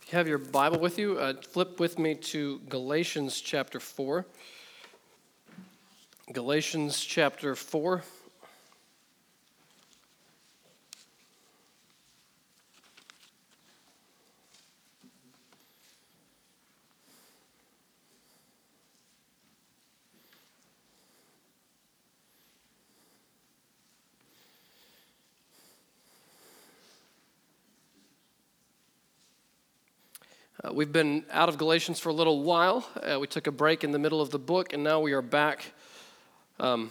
If you have your Bible with you, flip with me to Galatians chapter 4. Galatians chapter 4. We've been out of Galatians for a little while. We took a break in the middle of the book, and now we are back. If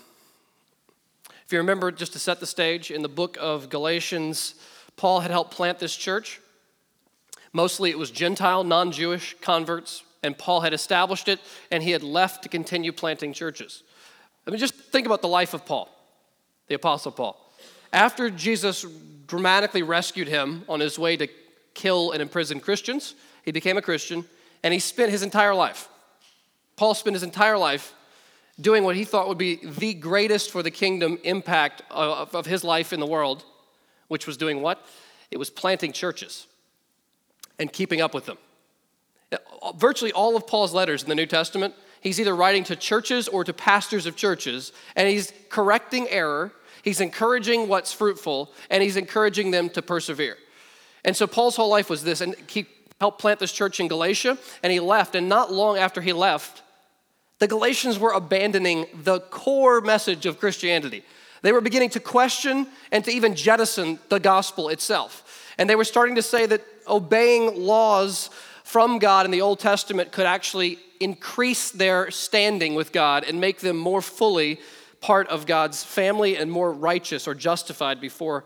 you remember, just to set the stage, in the book of Galatians, Paul had helped plant this church. Mostly it was Gentile, non-Jewish converts, and Paul had established it, and he had left to continue planting churches. I mean, just think about the life of Paul, the Apostle Paul. After Jesus dramatically rescued him on his way to kill and imprison Christians, he became a Christian, and he spent his entire life. Paul spent his entire life doing what he thought would be the greatest for the kingdom impact of his life in the world, which was doing what? It was planting churches and keeping up with them. Virtually all of Paul's letters in the New Testament, he's either writing to churches or to pastors of churches, and he's correcting error, he's encouraging what's fruitful, and he's encouraging them to persevere. And so Paul's whole life was this, and he helped plant this church in Galatia, and he left, and not long after he left, the Galatians were abandoning the core message of Christianity. They were beginning to question and to even jettison the gospel itself. And they were starting to say that obeying laws from God in the Old Testament could actually increase their standing with God and make them more fully part of God's family and more righteous or justified before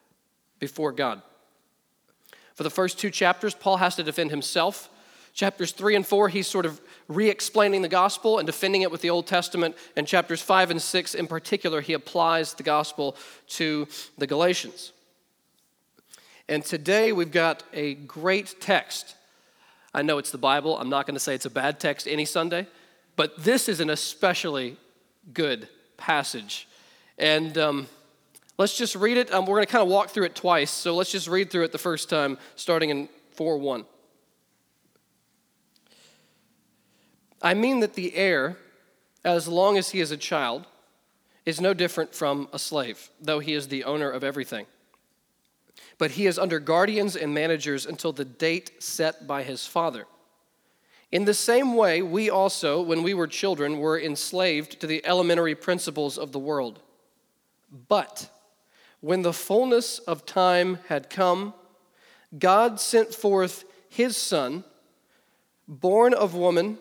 God. For the first two chapters, Paul has to defend himself. Chapters 3 and 4, he's sort of re-explaining the gospel and defending it with the Old Testament. And chapters 5 and 6 in particular, he applies the gospel to the Galatians. And today we've got a great text. I know it's the Bible. I'm not going to say it's a bad text any Sunday, but this is an especially good passage. And let's just read it. We're going to kind of walk through it twice, so let's just read through it the first time, starting in 4:1. I mean that the heir, as long as he is a child, is no different from a slave, though he is the owner of everything. But he is under guardians and managers until the date set by his father. In the same way, we also, when we were children, were enslaved to the elementary principles of the world. But when the fullness of time had come, God sent forth his Son, born of woman,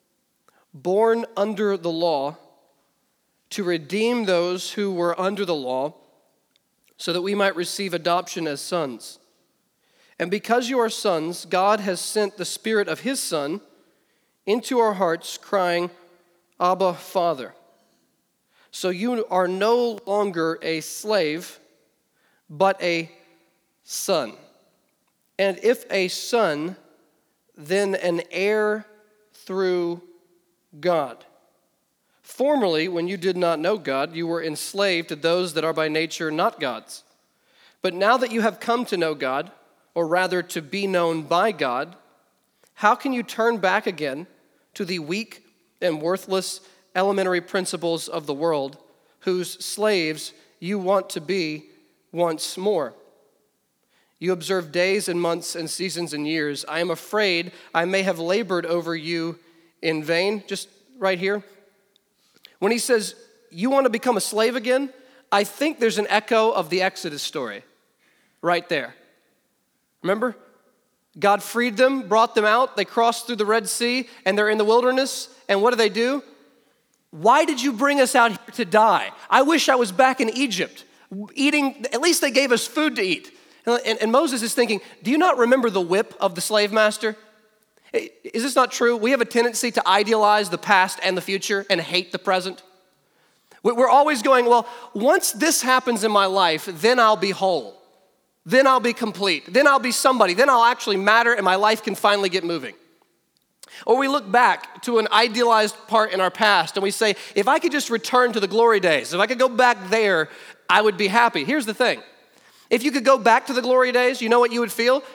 born under the law, to redeem those who were under the law, so that we might receive adoption as sons. And because you are sons, God has sent the Spirit of his Son into our hearts, crying, Abba, Father. So you are no longer a slave, but a son. And if a son, then an heir through God. Formerly, when you did not know God, you were enslaved to those that are by nature not God's. But now that you have come to know God, or rather to be known by God, how can you turn back again to the weak and worthless elementary principles of the world, whose slaves you want to be once more? You observe days and months and seasons and years. I am afraid I may have labored over you in vain. Just right here. When he says, you want to become a slave again, I think there's an echo of the Exodus story right there. Remember? God freed them, brought them out. They crossed through the Red Sea, and they're in the wilderness. And what do? Why did you bring us out here to die? I wish I was back in Egypt eating. At least they gave us food to eat. And Moses is thinking, do you not remember the whip of the slave master? Is this not true? We have a tendency to idealize the past and the future and hate the present. We're always going, well, once this happens in my life, then I'll be whole. Then I'll be complete. Then I'll be somebody. Then I'll actually matter and my life can finally get moving. Or we look back to an idealized part in our past and we say, if I could just return to the glory days, if I could go back there, I would be happy. Here's the thing. If you could go back to the glory days, you know what you would feel?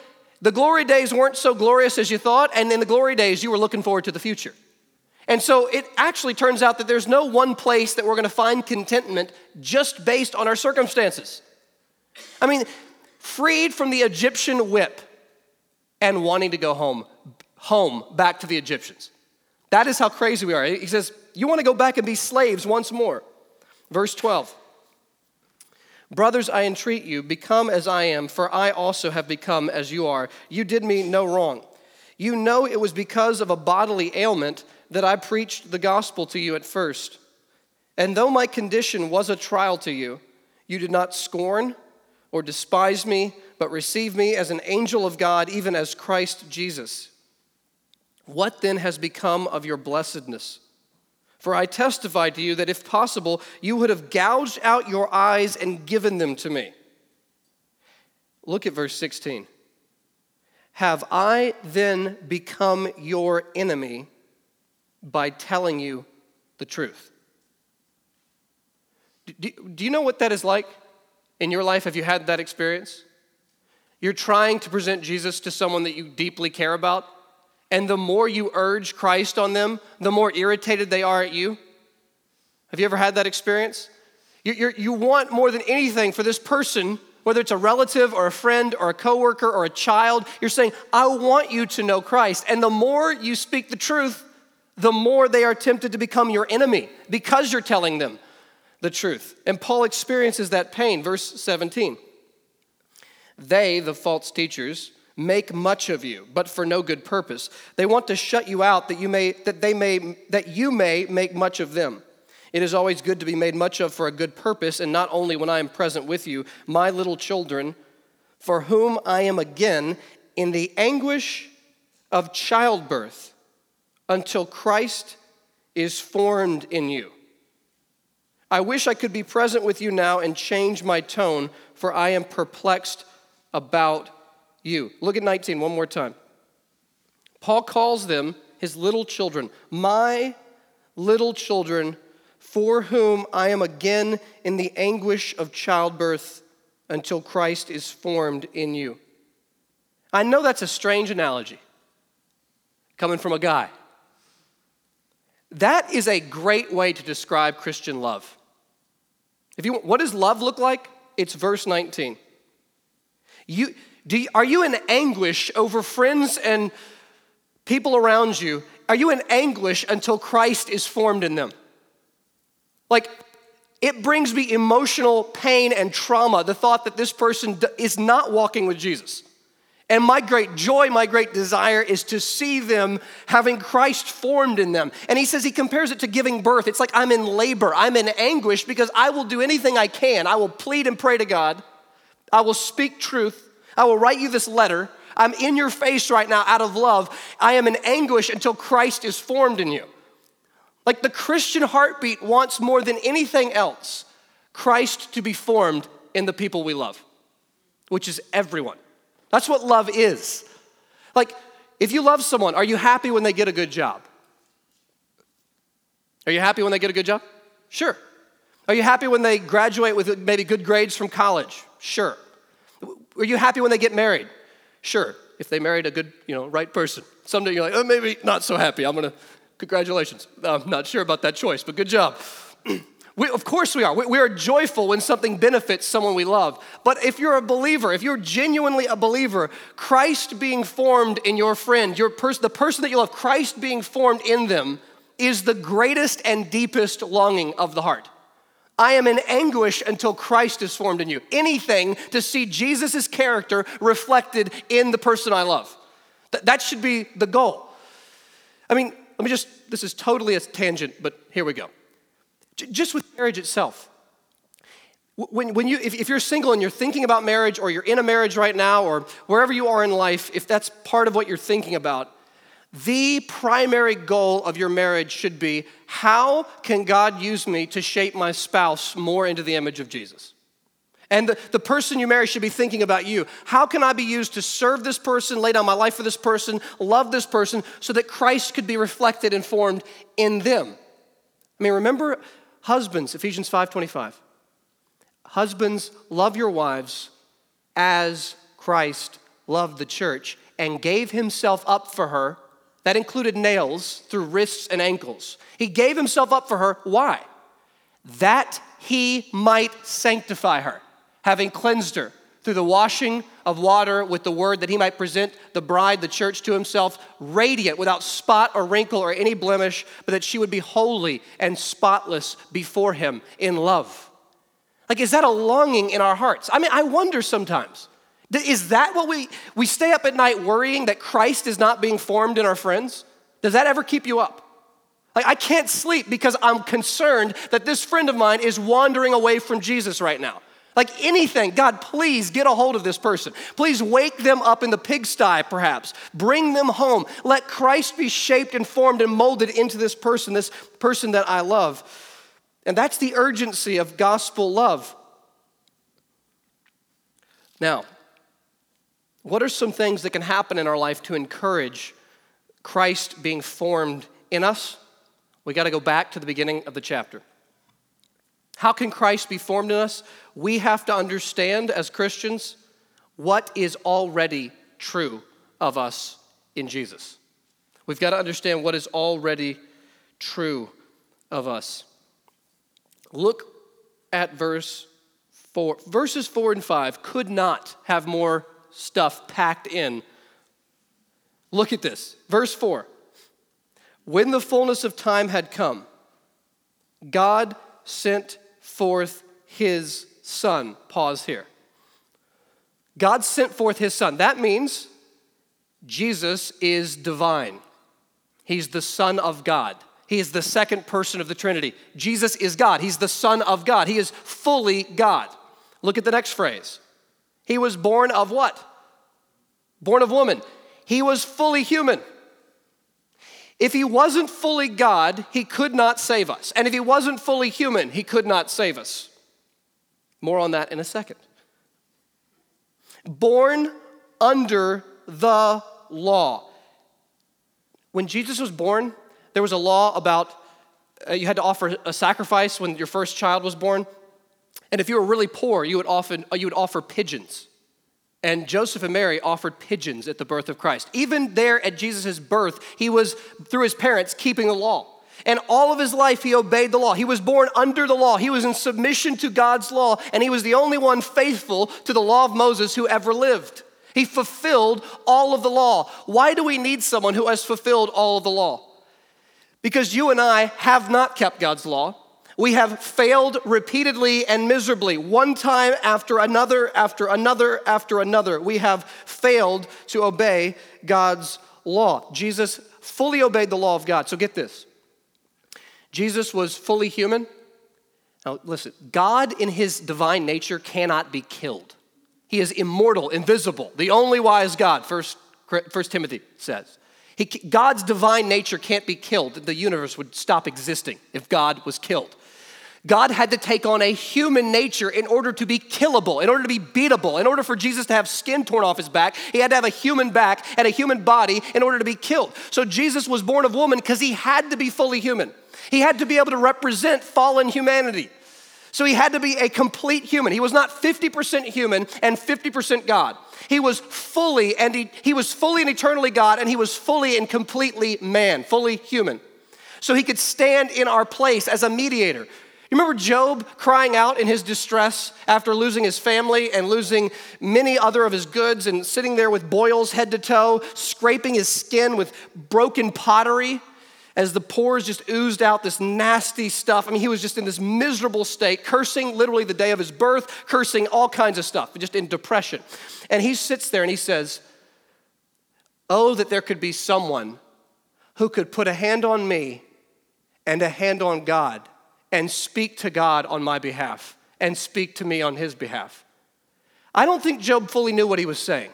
The glory days weren't so glorious as you thought, and in the glory days, you were looking forward to the future. And so it actually turns out that there's no one place that we're going to find contentment just based on our circumstances. I mean, freed from the Egyptian whip and wanting to go home, back to the Egyptians. That is how crazy we are. He says, you want to go back and be slaves once more. Verse 12. Brothers, I entreat you, become as I am, for I also have become as you are. You did me no wrong. You know it was because of a bodily ailment that I preached the gospel to you at first. And though my condition was a trial to you, you did not scorn or despise me, but received me as an angel of God, even as Christ Jesus. What then has become of your blessedness? For I testify to you that if possible, you would have gouged out your eyes and given them to me. Look at verse 16. Have I then become your enemy by telling you the truth? Do you know what that is like in your life? Have you had that experience? You're trying to present Jesus to someone that you deeply care about, and the more you urge Christ on them, the more irritated they are at you. Have you ever had that experience? You want more than anything for this person, whether it's a relative or a friend or a coworker or a child, you're saying, I want you to know Christ. And the more you speak the truth, the more they are tempted to become your enemy because you're telling them the truth. And Paul experiences that pain. Verse 17. They, the false teachers, make much of you, but for no good purpose. They want to shut you out that you may make much of them. It is always good to be made much of for a good purpose, and not only when I am present with you, my little children, for whom I am again in the anguish of childbirth until Christ is formed in you. I wish I could be present with you now and change my tone, for I am perplexed about you. Look at 19 one more time. Paul calls them his little children, my little children, for whom I am again in the anguish of childbirth until Christ is formed in you. I know that's a strange analogy coming from a guy. That is a great way to describe Christian love. What does love look like? It's verse 19. Are you in anguish over friends and people around you? Are you in anguish until Christ is formed in them? Like, it brings me emotional pain and trauma, the thought that this person is not walking with Jesus. And my great joy, my great desire is to see them having Christ formed in them. And he says, he compares it to giving birth. It's like I'm in labor, I'm in anguish because I will do anything I can. I will plead and pray to God. I will speak truth. I will write you this letter. I'm in your face right now out of love. I am in anguish until Christ is formed in you. Like the Christian heartbeat wants more than anything else, Christ to be formed in the people we love, which is everyone. That's what love is. Like, if you love someone, are you happy when they get a good job? Are you happy when they get a good job? Sure. Are you happy when they graduate with maybe good grades from college? Sure. Are you happy when they get married? Sure. If they married a good, right person. Someday you're like, oh, maybe not so happy. Congratulations. I'm not sure about that choice, but good job. Of course we are. We are joyful when something benefits someone we love. But if you're a believer, if you're genuinely a believer, Christ being formed in your friend, the person that you love, Christ being formed in them is the greatest and deepest longing of the heart. I am in anguish until Christ is formed in you. Anything to see Jesus' character reflected in the person I love. That should be the goal. This is totally a tangent, but here we go. Just with marriage itself. If you're single and you're thinking about marriage, or you're in a marriage right now, or wherever you are in life, if that's part of what you're thinking about, the primary goal of your marriage should be, how can God use me to shape my spouse more into the image of Jesus? And the person you marry should be thinking about you. How can I be used to serve this person, lay down my life for this person, love this person, so that Christ could be reflected and formed in them? Remember, husbands, Ephesians 5:25. Husbands, love your wives as Christ loved the church and gave himself up for her. That included nails through wrists and ankles. He gave himself up for her. Why? That he might sanctify her, having cleansed her through the washing of water with the word, that he might present the bride, the church, to himself, radiant, without spot or wrinkle or any blemish, but that she would be holy and spotless before him in love. Like, is that a longing in our hearts? I mean, I wonder sometimes, is that what we stay up at night worrying that Christ is not being formed in our friends? Does that ever keep you up? Like, I can't sleep because I'm concerned that this friend of mine is wandering away from Jesus right now. Like anything, God, please get a hold of this person. Please wake them up in the pigsty, perhaps. Bring them home. Let Christ be shaped and formed and molded into this person that I love. And that's the urgency of gospel love. Now, what are some things that can happen in our life to encourage Christ being formed in us? We got to go back to the beginning of the chapter. How can Christ be formed in us? We have to understand as Christians what is already true of us in Jesus. We've got to understand what is already true of us. Look at verse 4. Verses 4 and 5 could not have more stuff packed in. Look at this. Verse 4. When the fullness of time had come, God sent forth his Son. Pause here. God sent forth his Son. That means Jesus is divine. He's the Son of God. He is the second person of the Trinity. Jesus is God. He's the Son of God. He is fully God. Look at the next phrase. He was born of what? Born of woman. He was fully human. If he wasn't fully God, he could not save us. And if he wasn't fully human, he could not save us. More on that in a second. Born under the law. When Jesus was born, there was a law about you had to offer a sacrifice when your first child was born. And if you were really poor, you would offer pigeons. And Joseph and Mary offered pigeons at the birth of Christ. Even there at Jesus' birth, he was, through his parents, keeping the law. And all of his life, he obeyed the law. He was born under the law. He was in submission to God's law, and he was the only one faithful to the law of Moses who ever lived. He fulfilled all of the law. Why do we need someone who has fulfilled all of the law? Because you and I have not kept God's law. We have failed repeatedly and miserably, one time after another, after another, after another. We have failed to obey God's law. Jesus fully obeyed the law of God. So get this. Jesus was fully human. Now listen, God in his divine nature cannot be killed. He is immortal, invisible, the only wise God, 1 Timothy says. God's divine nature can't be killed. The universe would stop existing if God was killed. God had to take on a human nature in order to be killable, in order to be beatable. In order for Jesus to have skin torn off his back, he had to have a human back and a human body in order to be killed. So Jesus was born of woman because he had to be fully human. He had to be able to represent fallen humanity. So he had to be a complete human. He was not 50% human and 50% God. He was fully and eternally God, and he was fully and completely man, fully human. So he could stand in our place as a mediator. You remember Job crying out in his distress after losing his family and losing many other of his goods and sitting there with boils head to toe, scraping his skin with broken pottery as the pores just oozed out this nasty stuff. I mean, he was just in this miserable state, cursing literally the day of his birth, cursing all kinds of stuff, just in depression. And he sits there and he says, "Oh, that there could be someone who could put a hand on me and a hand on God and speak to God on my behalf and speak to me on his behalf." I don't think Job fully knew what he was saying,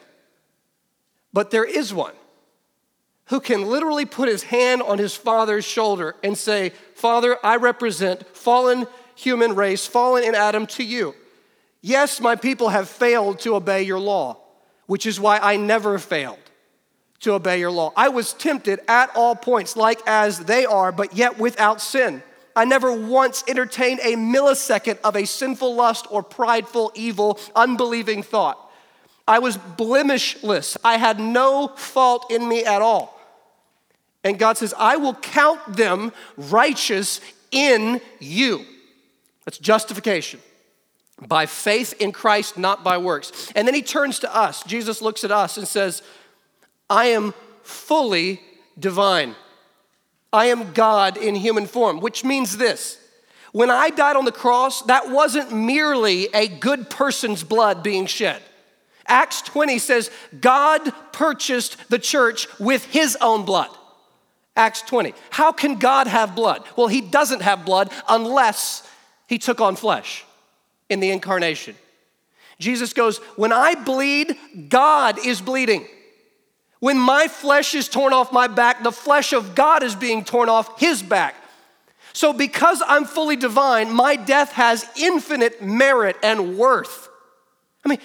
but there is one who can literally put his hand on his father's shoulder and say, "Father, I represent fallen human race, fallen in Adam, to you. Yes, my people have failed to obey your law, which is why I never failed to obey your law. I was tempted at all points, like as they are, but yet without sin. I never once entertained a millisecond of a sinful lust or prideful, evil, unbelieving thought. I was blemishless. I had no fault in me at all. And God says, I will count them righteous in you. That's justification. By faith in Christ, not by works. And then he turns to us. Jesus looks at us and says, I am fully divine. I am God in human form, which means this. When I died on the cross, that wasn't merely a good person's blood being shed. Acts 20 says, God purchased the church with his own blood. Acts 20. How can God have blood? Well, he doesn't have blood unless he took on flesh in the incarnation. Jesus goes, when I bleed, God is bleeding. When my flesh is torn off my back, the flesh of God is being torn off his back. So because I'm fully divine, my death has infinite merit and worth. I mean,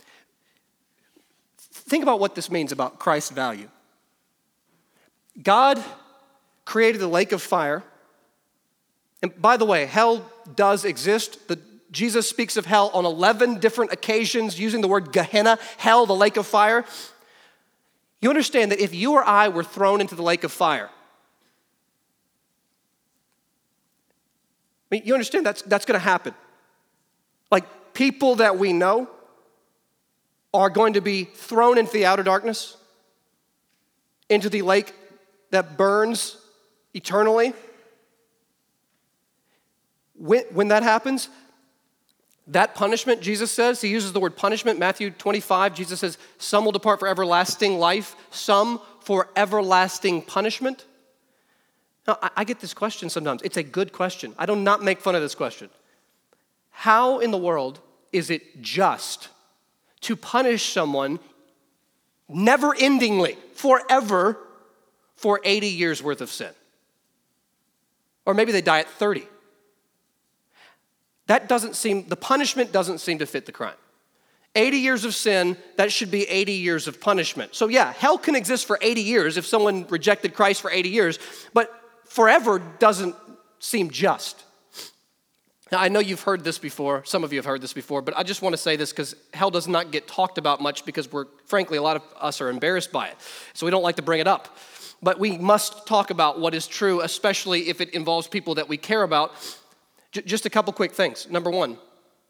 think about what this means about Christ's value. God created the lake of fire. And by the way, hell does exist. Jesus speaks of hell on 11 different occasions using the word Gehenna, hell, the lake of fire. You understand that if you or I were thrown into the lake of fire, I mean, you understand that's going to happen. Like people that we know are going to be thrown into the outer darkness, into the lake that burns eternally. When that happens, that punishment, Jesus says, he uses the word punishment, Matthew 25, Jesus says, some will depart for everlasting life, some for everlasting punishment. Now, I get this question sometimes. It's a good question. I do not make fun of this question. How in the world is it just to punish someone never-endingly, forever, for 80 years worth of sin? Or maybe they die at 30. The punishment doesn't seem to fit the crime. 80 years of sin, that should be 80 years of punishment. So yeah, hell can exist for 80 years if someone rejected Christ for 80 years, but forever doesn't seem just. Now, I know you've heard this before, some of you have heard this before, but I just want to say this because hell does not get talked about much because frankly, a lot of us are embarrassed by it. So we don't like to bring it up. But we must talk about what is true, especially if it involves people that we care about. Just a couple quick things. Number one,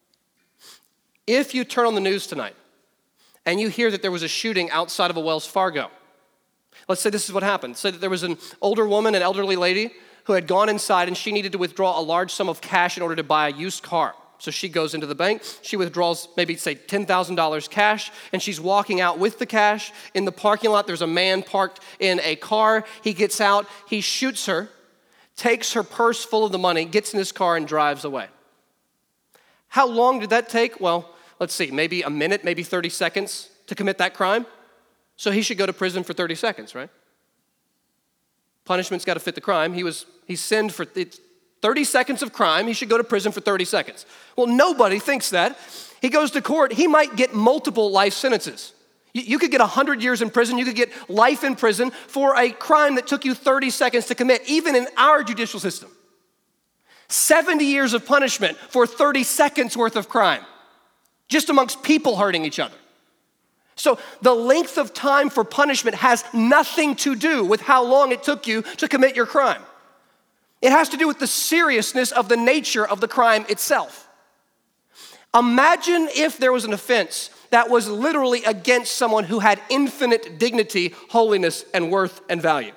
if you turn on the news tonight and you hear that there was a shooting outside of a Wells Fargo, let's say this is what happened. Say that there was an older woman, an elderly lady, who had gone inside and she needed to withdraw a large sum of cash in order to buy a used car. So she goes into the bank, she withdraws maybe say $10,000 cash, and she's walking out with the cash. In the parking lot, there's a man parked in a car. He gets out, he shoots her, takes her purse full of the money, gets in his car and drives away. How long did that take? Well, let's see, maybe a minute, maybe 30 seconds to commit that crime. So he should go to prison for 30 seconds, right? Punishment's got to fit the crime. He sinned for 30 seconds of crime. He should go to prison for 30 seconds. Well, nobody thinks that. He goes to court. He might get multiple life sentences. You could get 100 years in prison. You could get life in prison for a crime that took you 30 seconds to commit, even in our judicial system. 70 years of punishment for 30 seconds worth of crime, just amongst people hurting each other. So the length of time for punishment has nothing to do with how long it took you to commit your crime. It has to do with the seriousness of the nature of the crime itself. Imagine if there was an offense that was literally against someone who had infinite dignity, holiness, and worth and value.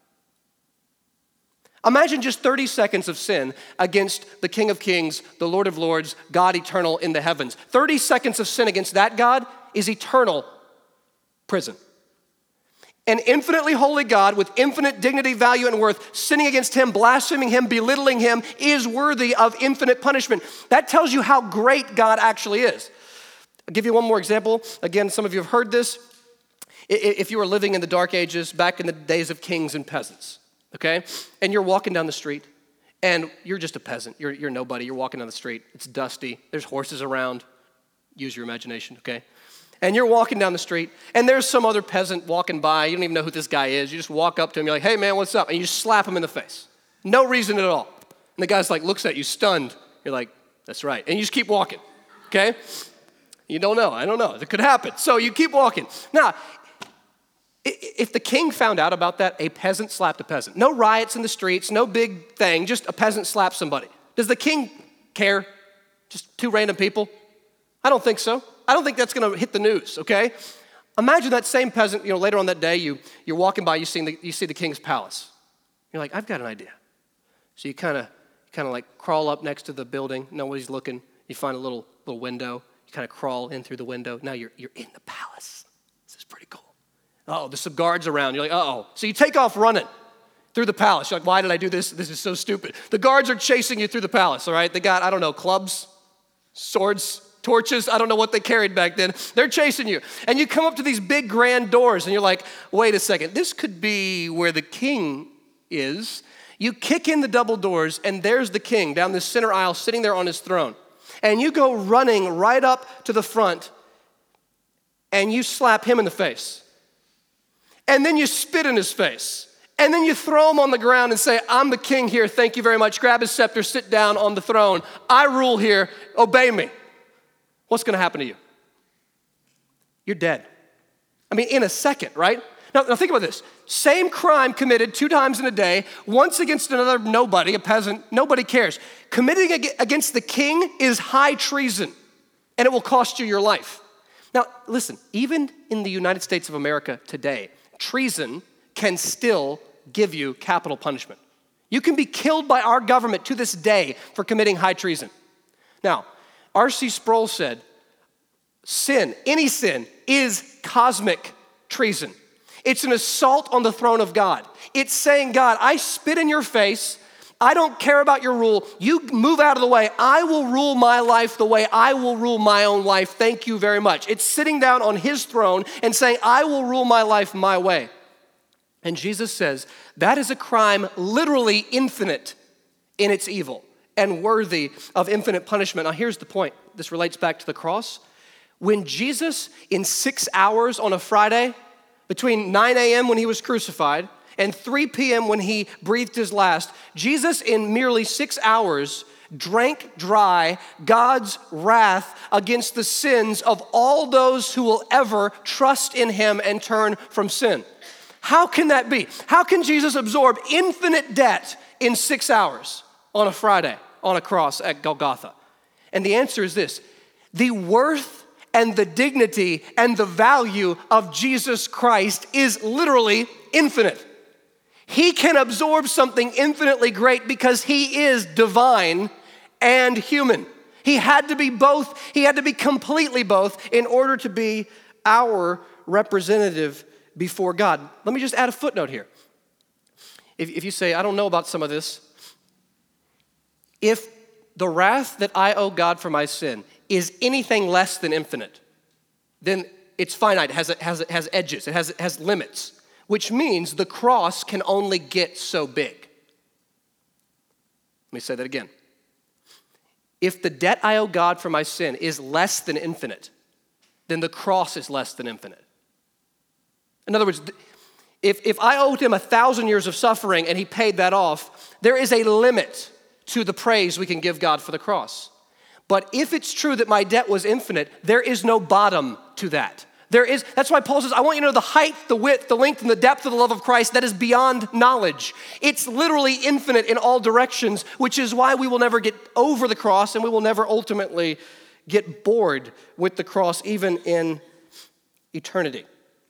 Imagine just 30 seconds of sin against the King of Kings, the Lord of Lords, God eternal in the heavens. 30 seconds of sin against that God is eternal prison. An infinitely holy God with infinite dignity, value, and worth, sinning against him, blaspheming him, belittling him, is worthy of infinite punishment. That tells you how great God actually is. I'll give you one more example. Again, some of you have heard this. If you were living in the dark ages, back in the days of kings and peasants, okay? And you're walking down the street, and you're just a peasant. You're nobody. You're walking down the street. It's dusty. There's horses around. Use your imagination, okay? And you're walking down the street, and there's some other peasant walking by. You don't even know who this guy is. You just walk up to him. You're like, hey, man, what's up? And you just slap him in the face. No reason at all. And the guy's like, looks at you, stunned. You're like, that's right. And you just keep walking, okay? You don't know. I don't know. It could happen. So you keep walking. Now, if the king found out about that, a peasant slapped a peasant. No riots in the streets, no big thing, just a peasant slapped somebody. Does the king care? Just two random people? I don't think so. I don't think that's going to hit the news, okay? Imagine that same peasant, later on that day, you're walking by, you see the king's palace. You're like, I've got an idea. So you kind of like crawl up next to the building. Nobody's looking. You find a little window. You kind of crawl in through the window. Now you're in the palace. This is pretty cool. Oh, there's some guards around. You're like, uh-oh. So you take off running through the palace. You're like, why did I do this? This is so stupid. The guards are chasing you through the palace, all right? They got, I don't know, clubs, swords, torches. I don't know what they carried back then. They're chasing you. And you come up to these big grand doors and you're like, wait a second. This could be where the king is. You kick in the double doors and there's the king down this center aisle sitting there on his throne. And you go running right up to the front and you slap him in the face. And then you spit in his face. And then you throw him on the ground and say, I'm the king here, thank you very much. Grab his scepter, sit down on the throne. I rule here, obey me. What's gonna happen to you? You're dead. I mean, in a second, right? Now think about this. Same crime committed 2 times in a day, once against another nobody, a peasant, nobody cares. Committing against the king is high treason, and it will cost you your life. Now, listen, even in the United States of America today, treason can still give you capital punishment. You can be killed by our government to this day for committing high treason. Now, R.C. Sproul said, sin, any sin, is cosmic treason. It's an assault on the throne of God. It's saying, God, I spit in your face. I don't care about your rule. You move out of the way. I will rule my life the way I will rule my own life. Thank you very much. It's sitting down on his throne and saying, I will rule my life my way. And Jesus says, that is a crime literally infinite in its evil and worthy of infinite punishment. Now here's the point. This relates back to the cross. When Jesus, in 6 hours on a Friday, between 9 a.m. when he was crucified and 3 p.m. when he breathed his last, Jesus in merely 6 hours drank dry God's wrath against the sins of all those who will ever trust in him and turn from sin. How can that be? How can Jesus absorb infinite debt in 6 hours on a Friday on a cross at Golgotha? And the answer is this: the worth and the dignity and the value of Jesus Christ is literally infinite. He can absorb something infinitely great because he is divine and human. He had to be both. He had to be completely both in order to be our representative before God. Let me just add a footnote here. If you say, I don't know about some of this, if the wrath that I owe God for my sin is anything less than infinite, then it's finite, it has edges, it has limits, which means the cross can only get so big. Let me say that again. If the debt I owe God for my sin is less than infinite, then the cross is less than infinite. In other words, if I owed him 1,000 years of suffering and he paid that off, there is a limit to the praise we can give God for the cross. But if it's true that my debt was infinite, there is no bottom to that. That's why Paul says, I want you to know the height, the width, the length, and the depth of the love of Christ that is beyond knowledge. It's literally infinite in all directions, which is why we will never get over the cross and we will never ultimately get bored with the cross, even in eternity.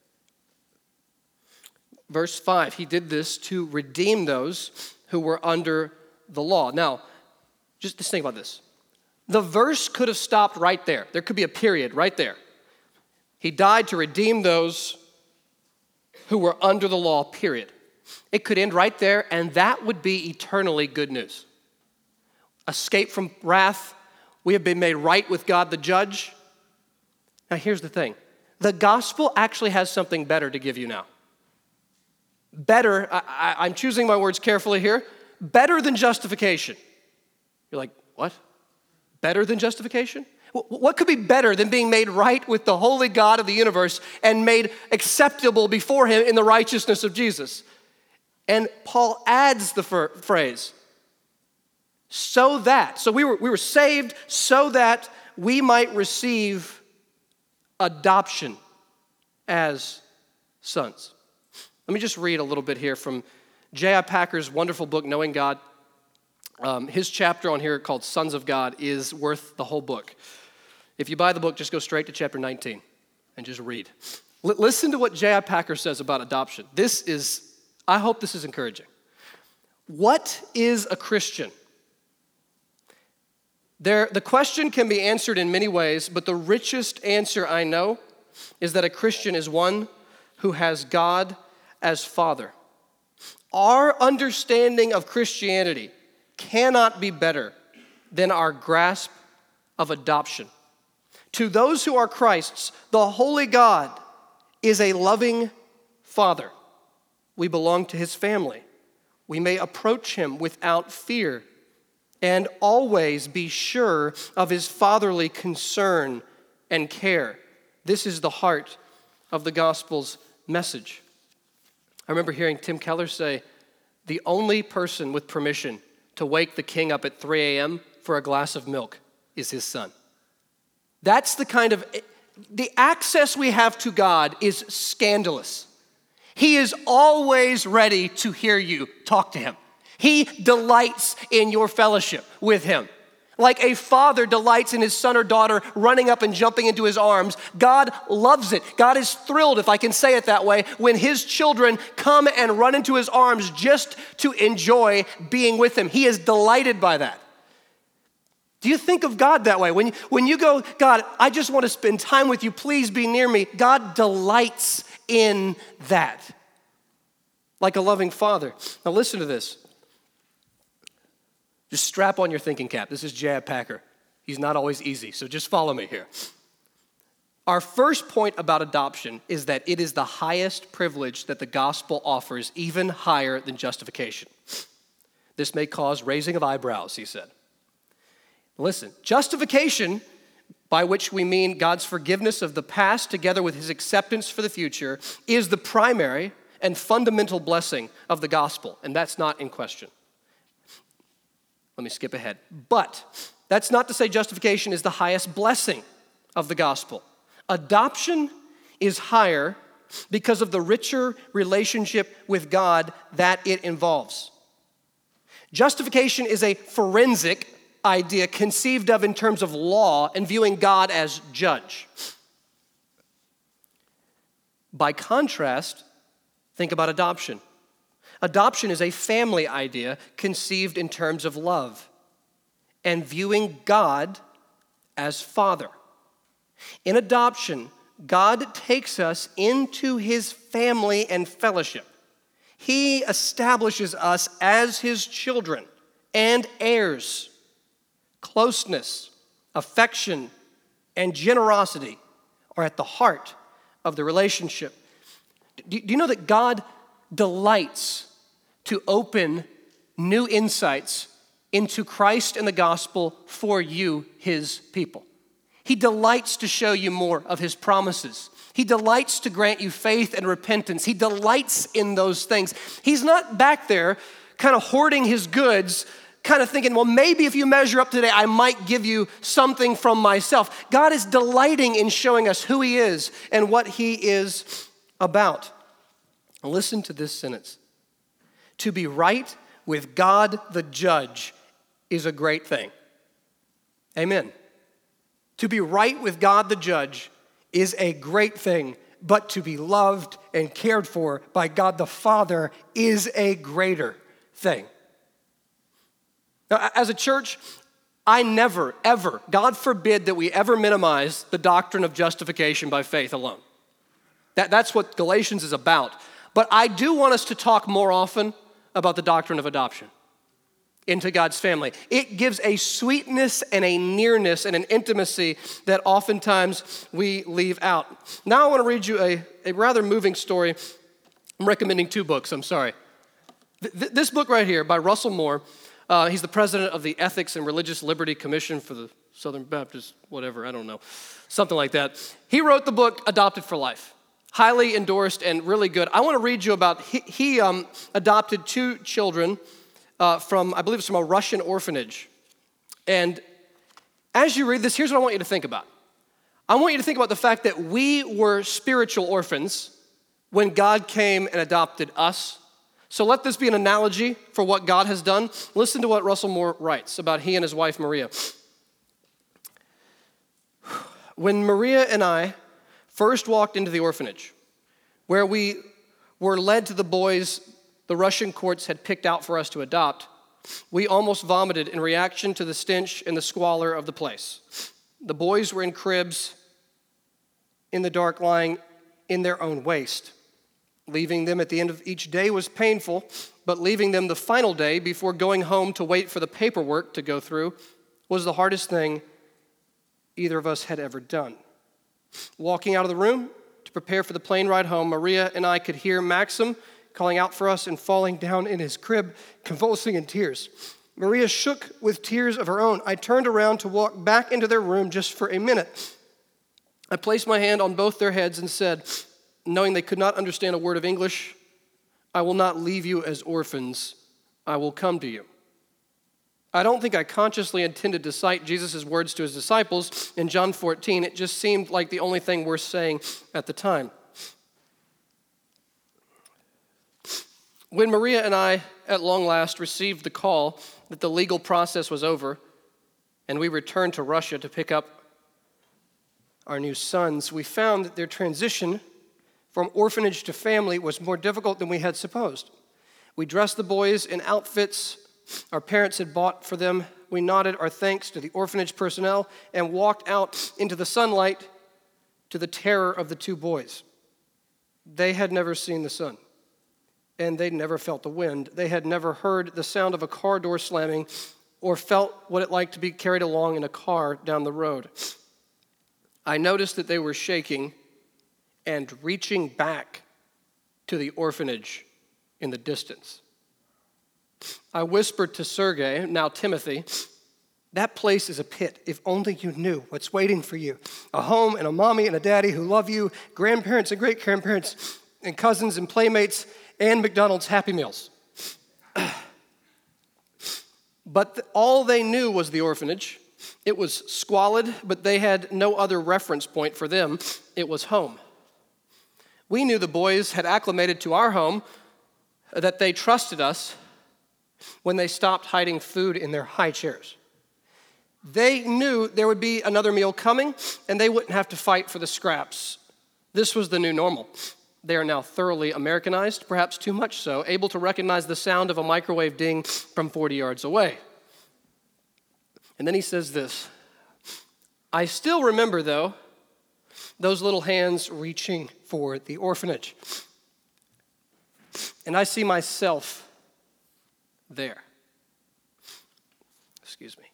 Verse 5, he did this to redeem those who were under the law. Now, just think about this. The verse could have stopped right there. There could be a period right there. He died to redeem those who were under the law, period. It could end right there, and that would be eternally good news. Escape from wrath. We have been made right with God the judge. Now here's the thing. The gospel actually has something better to give you now. Better, I'm choosing my words carefully here, better than justification. You're like, what? Better than justification? What could be better than being made right with the holy God of the universe and made acceptable before him in the righteousness of Jesus? And Paul adds the phrase, so that. So we were saved so that we might receive adoption as sons. Let me just read a little bit here from J.I. Packer's wonderful book, Knowing God. His chapter on here called Sons of God is worth the whole book. If you buy the book, just go straight to chapter 19 and just read. Listen to what J.I. Packer says about adoption. I hope this is encouraging. What is a Christian? The question can be answered in many ways, but the richest answer I know is that a Christian is one who has God as Father. Our understanding of Christianity cannot be better than our grasp of adoption. To those who are Christ's, the holy God is a loving Father. We belong to his family. We may approach him without fear and always be sure of his fatherly concern and care. This is the heart of the gospel's message. I remember hearing Tim Keller say, the only person with permission to wake the king up at 3 a.m. for a glass of milk is his son. That's the access we have to God is scandalous. He is always ready to hear you talk to him. He delights in your fellowship with him. Like a father delights in his son or daughter running up and jumping into his arms, God loves it. God is thrilled, if I can say it that way, when his children come and run into his arms just to enjoy being with him. He is delighted by that. Do you think of God that way? When you go, God, I just want to spend time with you, please be near me. God delights in that, like a loving father. Now listen to this. Just strap on your thinking cap. This is J.I. Packer. He's not always easy, so just follow me here. Our first point about adoption is that it is the highest privilege that the gospel offers, even higher than justification. This may cause raising of eyebrows, he said. Listen, justification, by which we mean God's forgiveness of the past together with his acceptance for the future, is the primary and fundamental blessing of the gospel, and that's not in question. Let me skip ahead. But that's not to say justification is the highest blessing of the gospel. Adoption is higher because of the richer relationship with God that it involves. Justification is a forensic idea conceived of in terms of law and viewing God as judge. By contrast, think about adoption. Adoption is a family idea conceived in terms of love and viewing God as Father. In adoption, God takes us into his family and fellowship. He establishes us as his children and heirs. Closeness, affection, and generosity are at the heart of the relationship. Do you know that God delights to open new insights into Christ and the gospel for you, his people? He delights to show you more of his promises. He delights to grant you faith and repentance. He delights in those things. He's not back there kind of hoarding his goods, kind of thinking, well, maybe if you measure up today, I might give you something from myself. God is delighting in showing us who he is and what he is about. Listen to this sentence. To be right with God the judge is a great thing. Amen. To be right with God the judge is a great thing, but to be loved and cared for by God the Father is a greater thing. Now, as a church, I never, ever, God forbid that we ever minimize the doctrine of justification by faith alone. That's what Galatians is about. But I do want us to talk more often about the doctrine of adoption into God's family. It gives a sweetness and a nearness and an intimacy that oftentimes we leave out. Now I want to read you a rather moving story. I'm recommending 2 books, I'm sorry. This book right here by Russell Moore. He's the president of the Ethics and Religious Liberty Commission for the Southern Baptist, whatever, I don't know, something like that. He wrote the book Adopted for Life. Highly endorsed and really good. I want to read you about, he adopted 2 children from, I believe it's from a Russian orphanage. And as you read this, here's what I want you to think about. I want you to think about the fact that we were spiritual orphans when God came and adopted us. So let this be an analogy for what God has done. Listen to what Russell Moore writes about he and his wife Maria. When Maria and I first walked into the orphanage, where we were led to the boys the Russian courts had picked out for us to adopt, we almost vomited in reaction to the stench and the squalor of the place. The boys were in cribs in the dark, lying in their own waste. Leaving them at the end of each day was painful, but leaving them the final day before going home to wait for the paperwork to go through was the hardest thing either of us had ever done. Walking out of the room to prepare for the plane ride home, Maria and I could hear Maxim calling out for us and falling down in his crib, convulsing in tears. Maria shook with tears of her own. I turned around to walk back into their room just for a minute. I placed my hand on both their heads and said, knowing they could not understand a word of English, I will not leave you as orphans. I will come to you. I don't think I consciously intended to cite Jesus' words to his disciples in John 14. It just seemed like the only thing worth saying at the time. When Maria and I, at long last, received the call that the legal process was over and we returned to Russia to pick up our new sons, we found that their transition from orphanage to family was more difficult than we had supposed. We dressed the boys in outfits our parents had bought for them. We nodded our thanks to the orphanage personnel and walked out into the sunlight to the terror of the two boys. They had never seen the sun, and they'd never felt the wind. They had never heard the sound of a car door slamming or felt what it like to be carried along in a car down the road. I noticed that they were shaking and reaching back to the orphanage in the distance. I whispered to Sergei, now Timothy, that place is a pit. If only you knew what's waiting for you. A home and a mommy and a daddy who love you, grandparents and great-grandparents and cousins and playmates and McDonald's Happy Meals. But all they knew was the orphanage. It was squalid, but they had no other reference point for them. It was home. We knew the boys had acclimated to our home, that they trusted us when they stopped hiding food in their high chairs. They knew there would be another meal coming, and they wouldn't have to fight for the scraps. This was the new normal. They are now thoroughly Americanized, perhaps too much so, able to recognize the sound of a microwave ding from 40 yards away. And then he says this, I still remember, though, those little hands reaching for the orphanage. And I see myself there. Excuse me.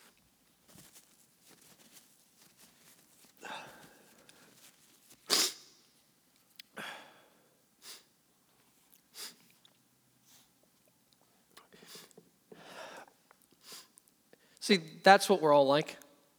See, that's what we're all like.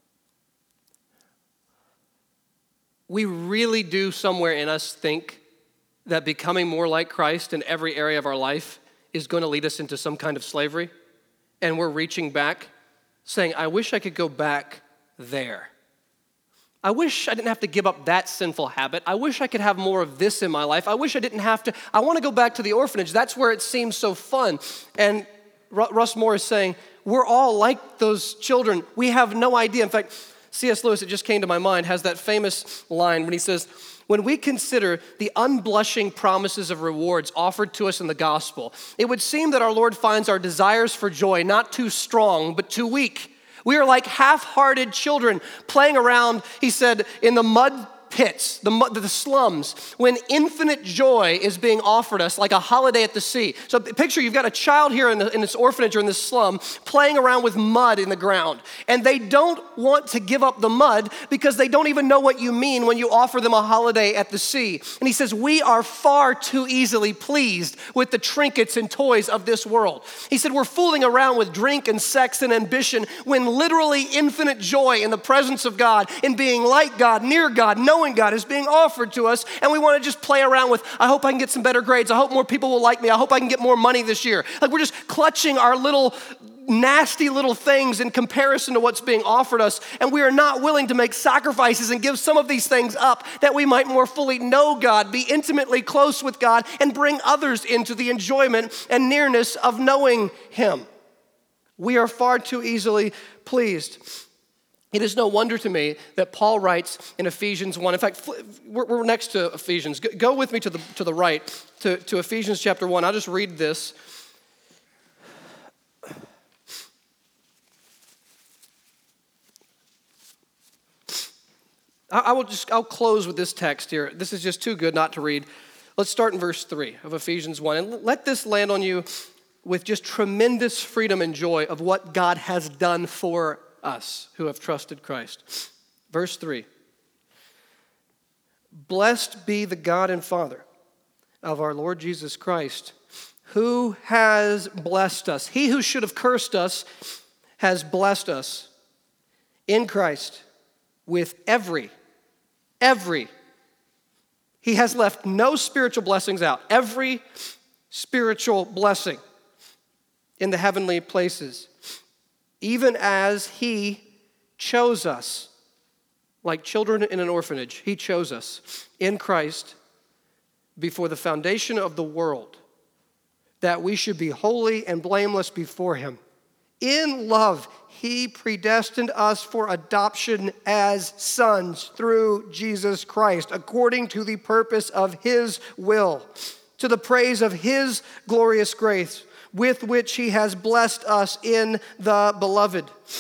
We really do somewhere in us think that becoming more like Christ in every area of our life is going to lead us into some kind of slavery. And we're reaching back, saying, I wish I could go back there. I wish I didn't have to give up that sinful habit. I wish I could have more of this in my life. I wish I didn't have to. I want to go back to the orphanage. That's where it seems so fun. And Russ Moore is saying, we're all like those children. We have no idea. In fact, C.S. Lewis, it just came to my mind, has that famous line when he says, when we consider the unblushing promises of rewards offered to us in the gospel, it would seem that our Lord finds our desires for joy not too strong, but too weak. We are like half-hearted children playing around, he said, in the mud pits, the slums, when infinite joy is being offered us like a holiday at the sea. So picture you've got a child here in this orphanage or in this slum playing around with mud in the ground, and they don't want to give up the mud because they don't even know what you mean when you offer them a holiday at the sea. And he says, we are far too easily pleased with the trinkets and toys of this world. He said, we're fooling around with drink and sex and ambition when literally infinite joy in the presence of God, in being like God, near God, knowing God is being offered to us, and we want to just play around with, I hope I can get some better grades. I hope more people will like me. I hope I can get more money this year. Like we're just clutching our little nasty little things in comparison to what's being offered us, and we are not willing to make sacrifices and give some of these things up that we might more fully know God, be intimately close with God, and bring others into the enjoyment and nearness of knowing Him. We are far too easily pleased. It is no wonder to me that Paul writes in Ephesians 1. In fact, we're next to Ephesians. Go with me to the right, to Ephesians chapter 1. I'll just read this. I'll close with this text here. This is just too good not to read. Let's start in verse 3 of Ephesians 1. And let this land on you with just tremendous freedom and joy of what God has done for us who have trusted Christ. Verse 3. Blessed be the God and Father of our Lord Jesus Christ, who has blessed us. He who should have cursed us has blessed us in Christ with every. He has left no spiritual blessings out. Every spiritual blessing in the heavenly places, even as He chose us, like children in an orphanage. He chose us in Christ before the foundation of the world, that we should be holy and blameless before Him. In love, He predestined us for adoption as sons through Jesus Christ, according to the purpose of His will, to the praise of His glorious grace, with which He has blessed us in the Beloved.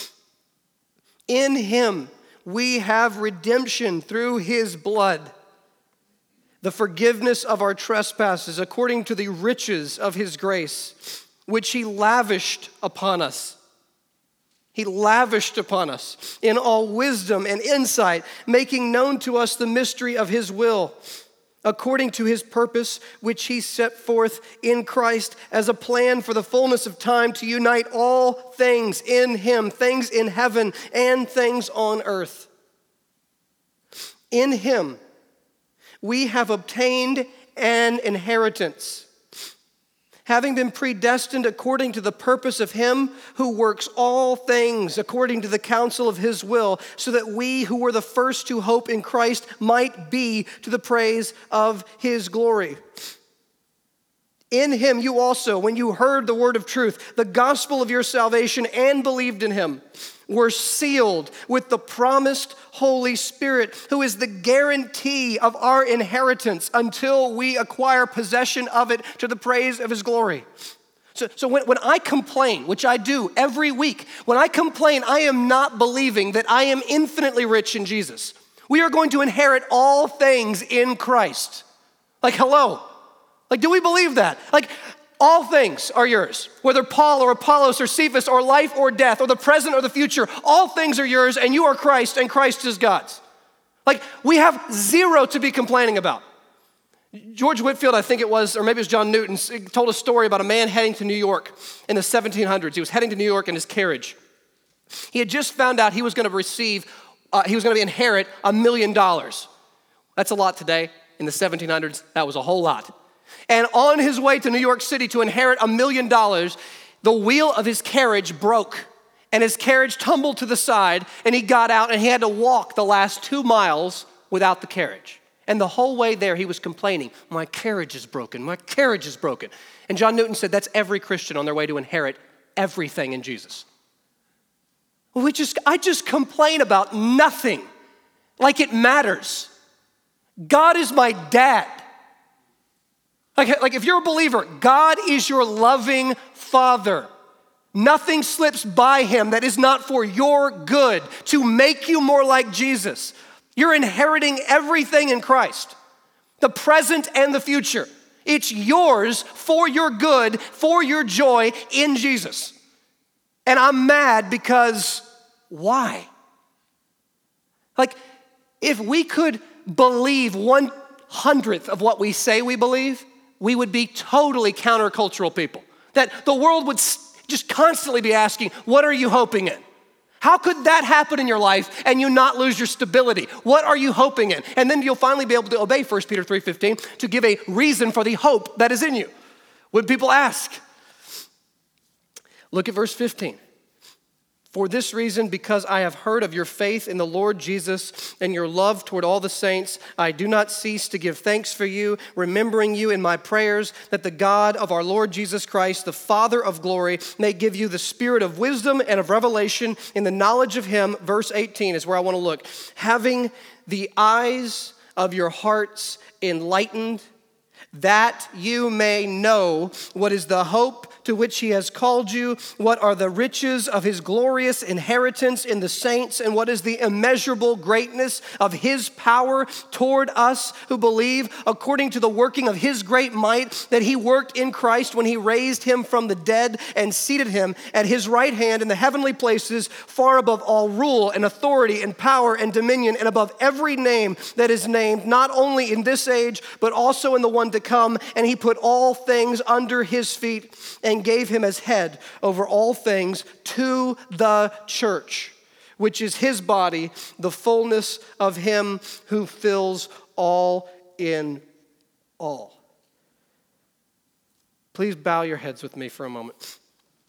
In Him we have redemption through His blood, the forgiveness of our trespasses, according to the riches of His grace, which He lavished upon us. He lavished upon us in all wisdom and insight, making known to us the mystery of His will, according to His purpose, which He set forth in Christ as a plan for the fullness of time to unite all things in Him, things in heaven and things on earth. In Him we have obtained an inheritance, having been predestined according to the purpose of Him who works all things according to the counsel of His will, so that we who were the first to hope in Christ might be to the praise of His glory. In Him you also, when you heard the word of truth, the gospel of your salvation, and believed in Him, were sealed with the promised Holy Spirit, who is the guarantee of our inheritance until we acquire possession of it to the praise of His glory. So when I complain, which I do every week, when I complain, I am not believing that I am infinitely rich in Jesus. We are going to inherit all things in Christ. Like, hello. Like, do we believe that? Like, all things are yours. Whether Paul or Apollos or Cephas or life or death or the present or the future, all things are yours, and you are Christ and Christ is God's. Like, we have zero to be complaining about. George Whitefield, I think it was, or maybe it was John Newton, told a story about a man heading to New York in the 1700s. He was heading to New York in his carriage. He had just found out he was going to inherit $1 million. That's a lot today. In the 1700s, that was a whole lot. And on his way to New York City to inherit $1 million, the wheel of his carriage broke, and his carriage tumbled to the side, and he got out, and he had to walk the last 2 miles without the carriage. And the whole way there, he was complaining, my carriage is broken, my carriage is broken. And John Newton said that's every Christian on their way to inherit everything in Jesus. I just complain about nothing like it matters. God is my dad. Like if you're a believer, God is your loving Father. Nothing slips by Him that is not for your good, to make you more like Jesus. You're inheriting everything in Christ, the present and the future. It's yours for your good, for your joy in Jesus. And I'm mad because why? Like, if we could believe 1/100th of what we say we believe, we would be totally countercultural people. That the world would just constantly be asking, what are you hoping in? How could that happen in your life and you not lose your stability? What are you hoping in? And then you'll finally be able to obey 1 Peter 3:15 to give a reason for the hope that is in you. When people ask, Look at verse 15. For this reason, because I have heard of your faith in the Lord Jesus and your love toward all the saints, I do not cease to give thanks for you, remembering you in my prayers, that the God of our Lord Jesus Christ, the Father of glory, may give you the spirit of wisdom and of revelation in the knowledge of him. Verse 18 is where I want to look. Having the eyes of your hearts enlightened, that you may know what is the hope to which he has called you, what are the riches of his glorious inheritance in the saints, and what is the immeasurable greatness of his power toward us who believe, according to the working of his great might that he worked in Christ when he raised him from the dead and seated him at his right hand in the heavenly places, far above all rule and authority and power and dominion, and above every name that is named, not only in this age, but also in the one to come. And he put all things under his feet and gave him as head over all things to the church, which is his body, the fullness of him who fills all in all. Please bow your heads with me for a moment.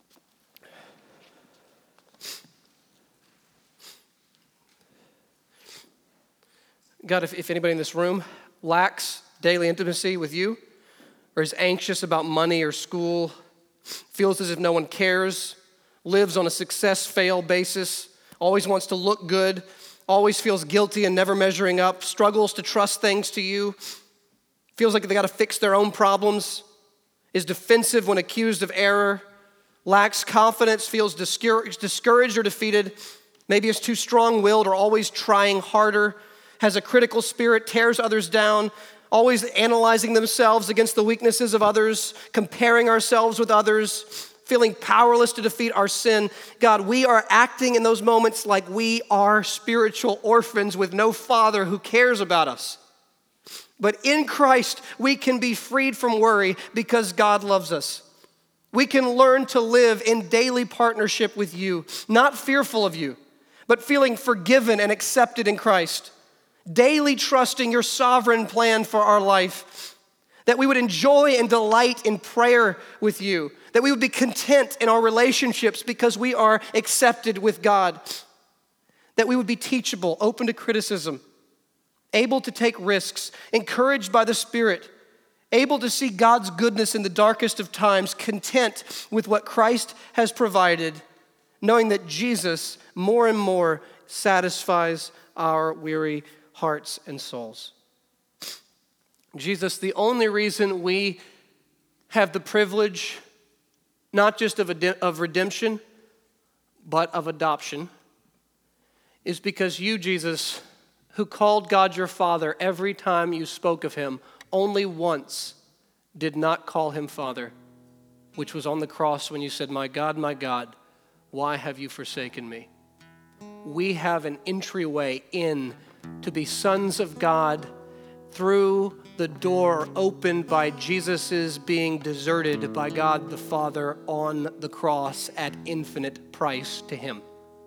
God, if anybody in this room lacks daily intimacy with you, or is anxious about money or school, feels as if no one cares, lives on a success-fail basis, always wants to look good, always feels guilty and never measuring up, struggles to trust things to you, feels like they got to fix their own problems, is defensive when accused of error, lacks confidence, feels discouraged or defeated, maybe is too strong-willed or always trying harder, has a critical spirit, tears others down, always analyzing themselves against the weaknesses of others, comparing ourselves with others, feeling powerless to defeat our sin. God, we are acting in those moments like we are spiritual orphans with no father who cares about us. But in Christ, we can be freed from worry because God loves us. We can learn to live in daily partnership with you, not fearful of you, but feeling forgiven and accepted in Christ. Daily trusting your sovereign plan for our life, that we would enjoy and delight in prayer with you, that we would be content in our relationships because we are accepted with God, that we would be teachable, open to criticism, able to take risks, encouraged by the Spirit, able to see God's goodness in the darkest of times, content with what Christ has provided, knowing that Jesus more and more satisfies our weary hearts and souls. Jesus, the only reason we have the privilege, not just of redemption, but of adoption, is because you, Jesus, who called God your Father every time you spoke of him, only once did not call him Father, which was on the cross when you said, my God, why have you forsaken me? We have an entryway in to be sons of God through the door opened by Jesus's being deserted by God the Father on the cross at infinite price to him.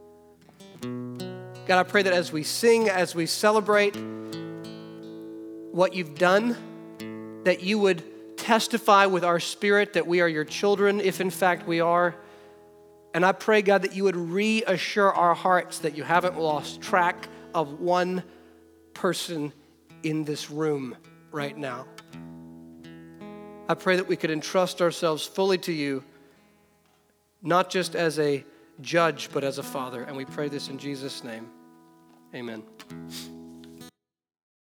God, I pray that as we sing, as we celebrate what you've done, that you would testify with our spirit that we are your children, if in fact we are. And I pray, God, that you would reassure our hearts that you haven't lost track of one person in this room right now. I pray that we could entrust ourselves fully to you, not just as a judge, but as a father. And we pray this in Jesus' name. Amen.